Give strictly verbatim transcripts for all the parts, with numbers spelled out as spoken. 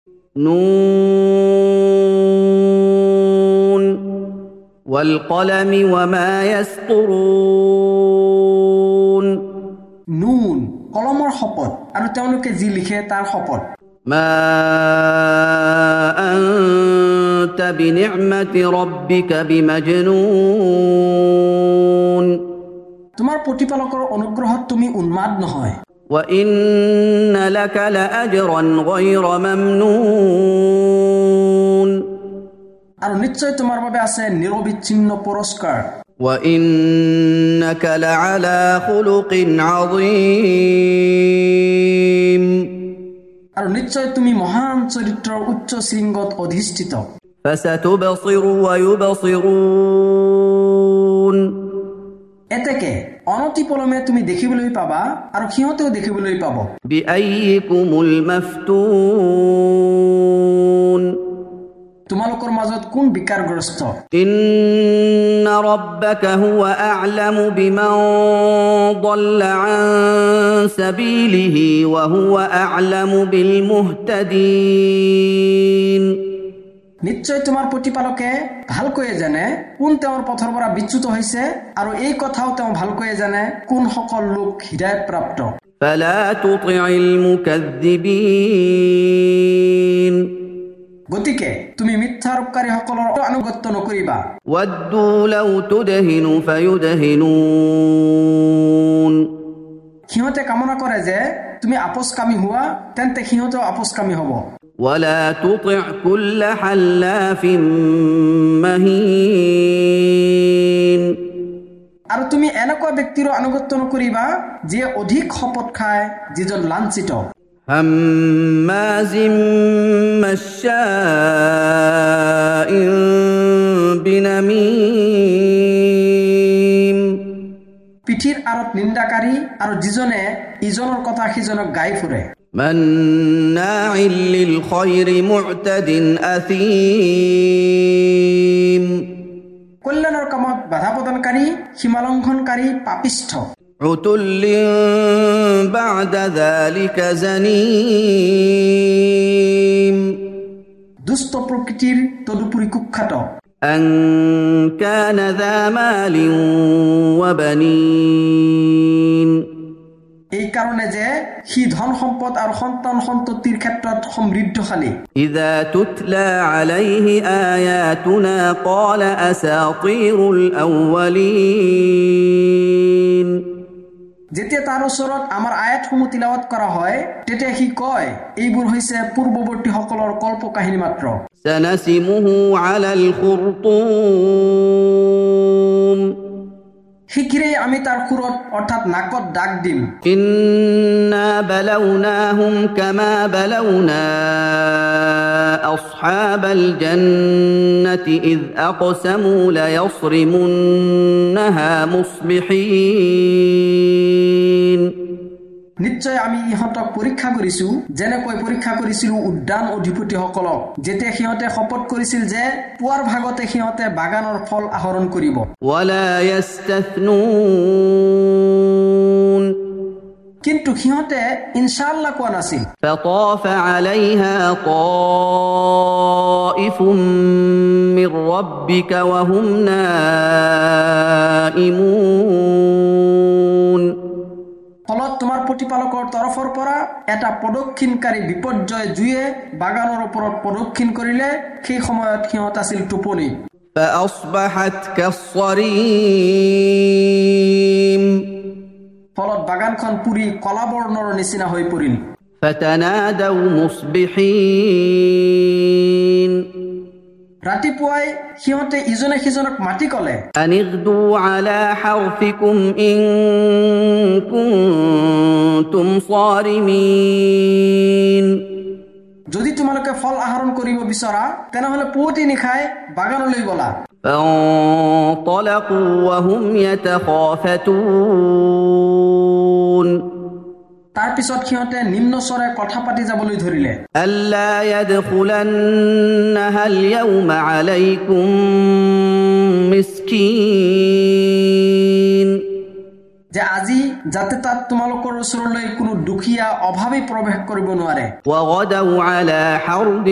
نون والقلم وما يسطرون নুন কলমৰ শপত আৰু তেওঁলোকে যি লিখে তাৰ শপত ما أنت بنعمة ربك بمجنون তোমাৰ প্ৰতিপালকৰ অনুগ্ৰহত তুমি উন্মাদ নহয় وإن لك لأجرا غير ممنون আৰু নিশ্চয় তোমাৰ বাবে আছে নিৰবিচ্ছিন্ন পুৰস্কাৰ وإنك لعلى خلق عظيم আৰু নিশ্চয় তুমি মহান চৰিত্ৰৰ উচ্চ শৃংগত অধিষ্ঠিত فستبصر ويبصرون এতেকে অনতিপলমে তুমি দেখিবলৈ পাবা আৰু সিহঁতেও দেখিবলৈ পাব بأيكم المفتون তোমালোকৰ মাজত কোন বিকাৰগ্ৰস্ত إن ربك هو أعلم بمن ضل عن سبيله وهو أعلم بالمهتدين নিশ্চয় তোমাৰ প্ৰতিপালকে ভালকৈ জানে কোন তেওঁৰ পথৰ পৰা বিচ্যুত হৈছে আৰু এই কথাও তেওঁ ভালকৈ জানে কোন সকল লোক হিদায়াত প্ৰাপ্ত فلا تطع المكذبين গতিকে তুমি মিথ্যাৰোপকাৰীসকলৰ অনুগত্য নকৰিবা ودوا لو تدهن فيدهنون সিহঁতে কামনা কৰে যে তুমি আপোচকামী হোৱা তেন্তে সিহঁতেও আপোচকামী হ'ব ولا تطع كل حلاف مهين আৰু তুমি এনেকুৱা ব্যক্তিৰ অনুগত্য নকৰিবা যিয়ে অধিক শপত খায় যিজন লাঞ্ছিত هماز مشاء بنميم পিঠিৰ আৰত নিন্দাকাৰী আৰু যিজনে ইজনৰ কথা সিজনক গাই ফুৰে مناع للخير معتد أثيم কল্যাণৰ কামত বাধা প্ৰদানকাৰী সীমালংঘনকাৰী পাপিষ্ঠ عتل بعد ذلك زنيم দুষ্ট প্ৰকৃতিৰ তদুপৰি কুখ্যাত أن كان ذا مال وبنين এই কাৰণে যে সি ধন সম্পদ আৰু সন্তান সন্ততিৰ ক্ষেত্ৰত সমৃদ্ধশালী إذا تتلى عليه آياتنا قال أساطير الأولين যেতিয়া তাৰ ওচৰত আমাৰ আয়াতসমূহ তিলাৱত কৰা হয় তেতিয়া সি কয় এইবোৰ হৈছে পূৰ্বৱৰ্তী সকলৰ কল্পকাহিনী মাত্ৰ سنسمه على الخرطوم শিগগিৰেই আমি তাৰ খুৰত অৰ্থাৎ নাকত দাগ দিম إنا بلوناهم كما بلونا أصحاب الجنة إذ أقسموا ليصرمنها مصبحين নিশ্চয় আমি ইহঁতক পৰীক্ষা কৰিছো যেনেকৈ পৰীক্ষা কৰিছিলো উদ্যান অধিপতিসকলক যেতিয়া সিহঁতে শপত কৰিছিল যে পুৱাৰ ভাগতে সিহঁতে বাগানৰ ফল আহৰণ কৰিব ولا يستثنون কিন্তু সিহঁতে ইনশাআল্লাহ কোৱা নাছিল فطاف عليها طائف من ربك وهم نائمون ফলত তোমাৰ প্ৰতিপালকৰ তৰফৰ পৰা এটা পদক্ষিণকাৰী বিপৰ্যয় জুয়ে বাগানৰ ওপৰত পদক্ষিণ কৰিলে সেই সময়ত সিহঁত আছিল টোপনি فأصبحت كالصريم ফলত বাগানখন পুৰি কলা বৰ্ণৰ নিচিনা হৈ পৰিল فتنادوا مصبحين ৰাতিপুৱাই সিহঁতে ইজনে সিজনক মাতি কলে أن اغدوا على حرثكم إن كنتم صارمين যদি তোমালোকে ফল আহৰণ কৰিব বিচৰা তেনেহলে পুৱতি নিশাই বাগানলৈ বলা فانطلقوا وهم يتخافتون তাৰ পিছত সিহঁতে নিম্ন স্বৰে কথা পাতি যাবলৈ ধৰিলে ألا يدخلنها اليوم عليكم مسكين যে আজি যাতে তাত তোমালোকৰ ওচৰলৈ কোনো দুখীয়া অভাৱী প্ৰৱেশ কৰিব নোৱাৰে وغدوا على حرد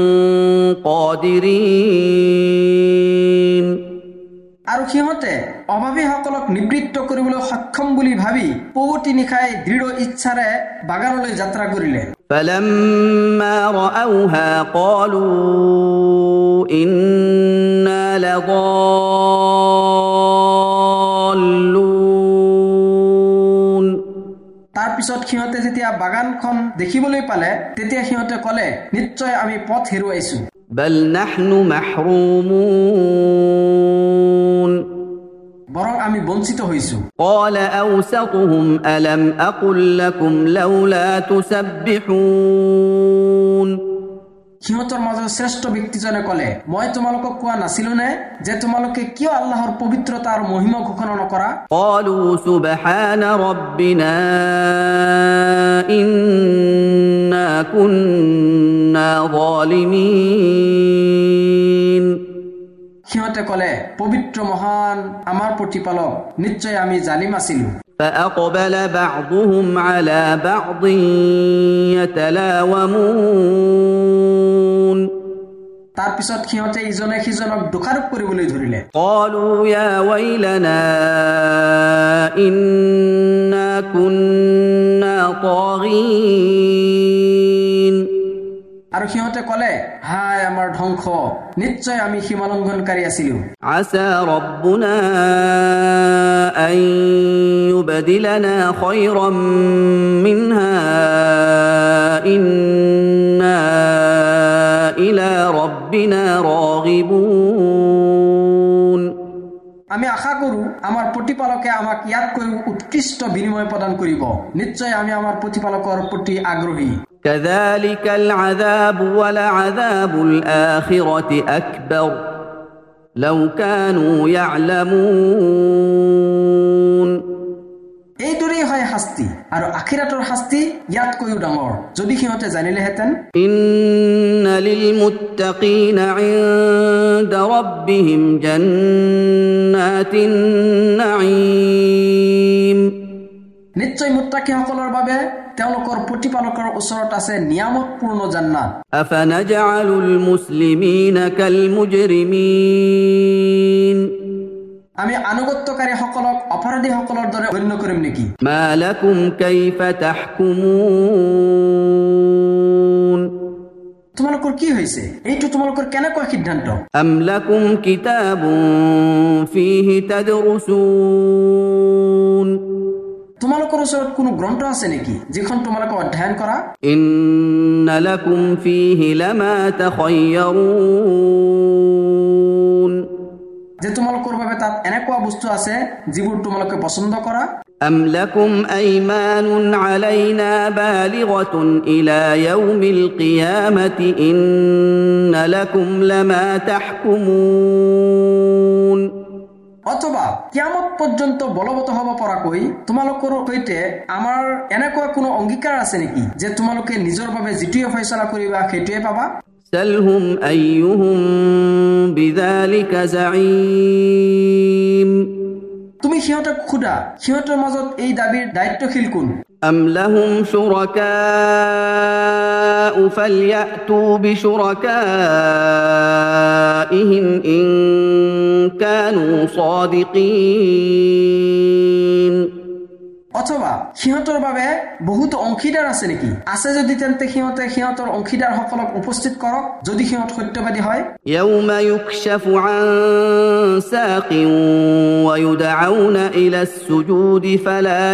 قادرين আৰু সিহঁতে অভাৱীসকলক নিবৃত্ত কৰিবলৈ সক্ষম বুলি ভাবি পুৱতি নিশাই দৃঢ় ইচ্ছাৰে বাগানলৈ যাত্ৰা কৰিলে فلما رأوها قالوا إنا لضالون তাৰ পিছত সিহঁতে যেতিয়া বাগানখন দেখিবলৈ পালে তেতিয়া সিহঁতে ক'লে নিশ্চয় আমি পথ হেৰুৱাইছো بل نحن محرومون বৰং আমি বঞ্চিত হৈছো قال أوسطهم ألم أقل لكم لولا تسبحون সিহঁতৰ মাজৰ শ্ৰেষ্ঠ ব্যক্তিজনে ক'লে মই তোমালোকক কোৱা নাছিলো নে যে তোমালোকে কিয় আল্লাহৰ পবিত্ৰতা আৰু মহিমা ঘোষণা নকৰা قالوا سبحان ربنا إنا كنا ظالمين সিহঁতে ক'লে পবিত্ৰ মহান আমাৰ প্ৰতিপালক নিশ্চয় আমি জালিম আছিলো فأقبل بعضهم على بعض يتلاومون তাৰ পিছত সিহঁতে ইজনে সিজনক দোষাৰোপ কৰিবলৈ ধৰিলে قالوا يا ويلنا إنا كنا طاغين আৰু সিহঁতে ক'লে হায় আমাৰ ধ্বংস নিশ্চয় আমি সীমালংঘনকাৰী আছিলো عسى ربنا أن يبدلنا خيرا منها إنا إلى ربنا راغبون আমি আশা কৰো আমাৰ প্ৰতিপালকে আমাক ইয়াতকৈ উৎকৃষ্ট বিনিময় প্ৰদান কৰিব নিশ্চয় আমি আমাৰ প্ৰতিপালকৰ প্ৰতি আগ্ৰহী كذلك العذاب ولعذاب الآخرة أكبر لو كانوا يعلمون এইদৰেই হয় শাস্তি আৰু আখিৰাতৰ শাস্তি ইয়াতকৈও ডাঙৰ যদি সিহঁতে জানিলেহেঁতেন إن للمتقين عند ربهم جنات النعيم নিশ্চয় মুত্তাকিসকলৰ বাবে তেওঁলোকৰ প্ৰতিপালকৰ ওচৰত আছে নিয়ামতপূৰ্ণ জান্নাত أفنجعل المسلمين كالمجرمين আমি আনুগত্যকাৰীসকলক অপৰাধীসকলৰ দৰে গণ্য কৰিম নেকি ما لكم كيف تحكمون তোমালোকৰ কি হৈছে এইটো তোমালোকৰ কেনেকুৱা সিদ্ধান্ত أم لكم كتاب فيه تدرسون তোমালোকৰ ওচৰত কোনো গ্ৰন্থ আছে নেকি যিখন তোমালোকে অধ্যয়ন কৰা إن لكم فيه لما تخيرون যে তোমালোকৰ বাবে তাত এনেকুৱা বস্তু আছে যিবোৰ তোমালোকে পছন্দ কৰা أم لكم أيمان علينا بالغة إلى يوم القيامة إن لكم لما تحكمون অথবা কিয়ামত পৰ্যন্ত বলবৎ হ'ব পৰাকৈ তোমালোকৰ সৈতে আমাৰ এনেকুৱা কোনো অংগীকাৰ আছে নেকি যে তোমালোকে নিজৰ বাবে যিটোৱে ফয়ছলা কৰিবা সেইটোৱে পাবা سلهم أيهم بذلك زعيم তুমি সিহঁতক খুদা সিহঁতৰ মাজত এই দাবীৰ দায়িত্বশীল কোন أم لهم شركاء فليأتوا بشركائهم إن كانوا صادقين অথবা সিহঁতৰ বাবে বহুত অংশীদাৰ আছে নেকি আছে যদি তেন্তে সিহঁতে সিহঁতৰ অংশীদাৰসকলক উপস্থিত কৰক যদি সিহঁত সত্যবাদী হয় يوم يكشف عن ساق ويدعون إلى السجود فلا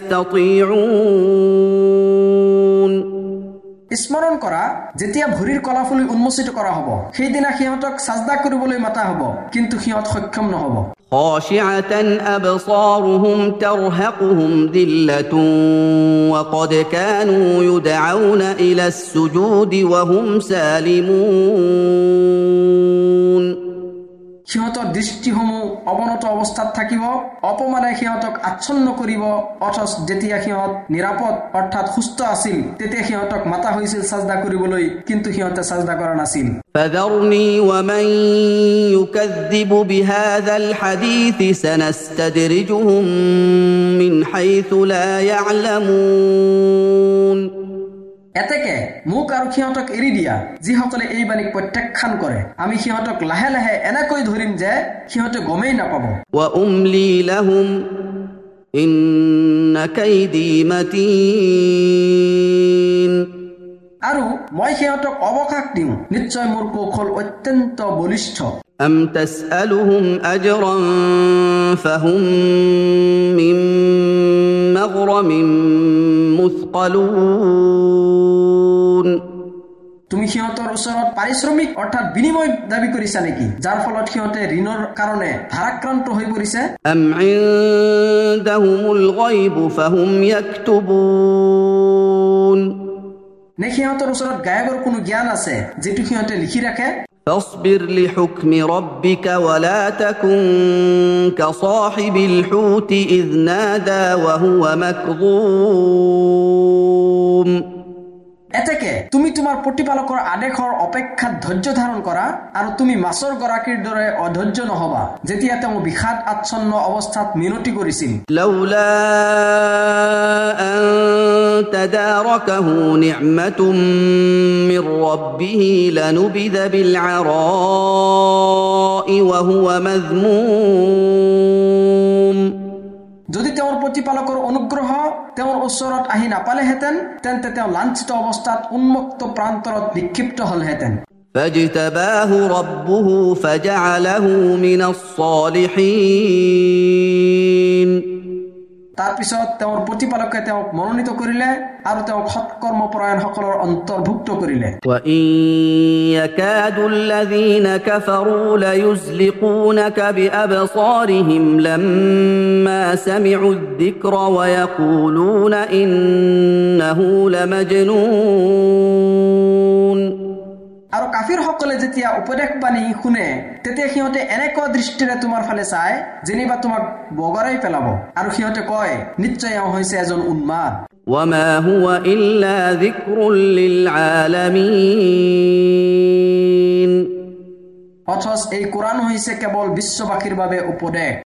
يستطيعون স্মৰণ কৰা যেতিয়া ভৰিৰ কলাফুলি উন্মোচিত কৰা হ'ব সেইদিনা সিহঁতক সাজদা কৰিবলৈ মাতা হ'ব কিন্তু সিহঁত সক্ষম নহ'ব خاشعة أبصارهم ترهقهم ذلة وقد كانوا يدعون إلى السجود وهم سالمون সিহঁতৰ দৃষ্টিসমূহ অৱনত অৱস্থাত থাকিব, অপমানে সিহঁতক আচ্ছন্ন কৰিব। অথচ যেতিয়া সিহঁত নিৰাপদ অৰ্থাৎ সুস্থ আছিল তেতিয়া সিহঁতক মাতা হৈছিল সাজদা কৰিবলৈ, কিন্তু সিহঁতে সাজদা কৰা নাছিল। فذرني ومن يكذب بهذا الحديث سنستدرجهم من حيث لا يعلمون। এতেকে মোক আৰু সিহঁতক এৰি দিয়া যিসকলে এই বাণীক প্ৰত্যাখ্যান কৰে, আমি সিহঁতক লাহে লাহে এনেকৈ ধৰিম যে সিহঁতে গমেই নাপাব। وأملي لهم إن كيدي متين। আৰু মই সিহঁতক অৱকাশ দিওঁ, নিশ্চয় মোৰ কৌশল অত্যন্ত বলিষ্ঠ। أم تسألهم أجرا فهم من مغرم مثقلون। তুমি সিহঁতৰ ওচৰত পাৰিশ্ৰমিক অৰ্থাৎ বিনিময় দাবী কৰিছা নেকি, যাৰ ফলত সিহঁতে ঋণৰ কাৰণে ভাৰাক্ৰান্ত হৈ পৰিছে? أم عندهم الغيب فهم يكتبون। নে সিহঁতৰ ওচৰত গায়বৰ কোনো জ্ঞান আছে যিটো সিহঁতে লিখি ৰাখে? فاصبر لحكم ربك ولا تكن كصاحب الحوت إذ نادى وهو مكظوم। এতেকে তুমি তোমাৰ প্ৰতিপালকৰ আদেশৰ অপেক্ষাত ধৈৰ্য ধাৰণ কৰা আৰু তুমি মাছৰ গৰাকীৰ দৰে অধৈৰ্য নহবা যেতিয়া তেওঁ বিষাদ আচ্ছন্ন অৱস্থাত মিনতি কৰিছিল। لولا أن تداركه نعمة من ربه لنبذ بالعراء وهو مذموم। যদি তেওঁৰ প্ৰতিপালকৰ অনুগ্ৰহ তেওঁৰ ওচৰত আহি নাপালেহেঁতেন তেন্তে তেওঁ লাঞ্ছিত অৱস্থাত উন্মুক্ত প্ৰান্তৰত নিক্ষিপ্ত হলহেঁতেন। فاجتباه ربه فجعله من الصالحين। তাৰপিছত তেওঁৰ প্ৰতিপালকে তেওঁক মনোনীত কৰিলে আৰু তেওঁক সৎকৰ্মপৰায়ণসকলৰ অন্তৰ্ভুক্ত কৰিলে। وإن يكاد الذين كفروا ليزلقونك بأبصارهم لما سمعوا الذكر ويقولون إنه لمجنون। আৰু কাফিৰ সকলে যেতিয়া উপদেশ বাণী শুনে তেতিয়া সিহঁতে এনেকুৱা দৃষ্টিৰে তোমাৰ ফালে চায় যেনিবা তোমাক বগৰাই পেলাব, আৰু সিহঁতে কয় নিশ্চয় এওঁ হৈছে এজন উন্মাদ। وما هو إلا ذكر للعالمين। অথচ এই কোৰআন হৈছে কেৱল বিশ্ববাসীৰ বাবে উপদেশ।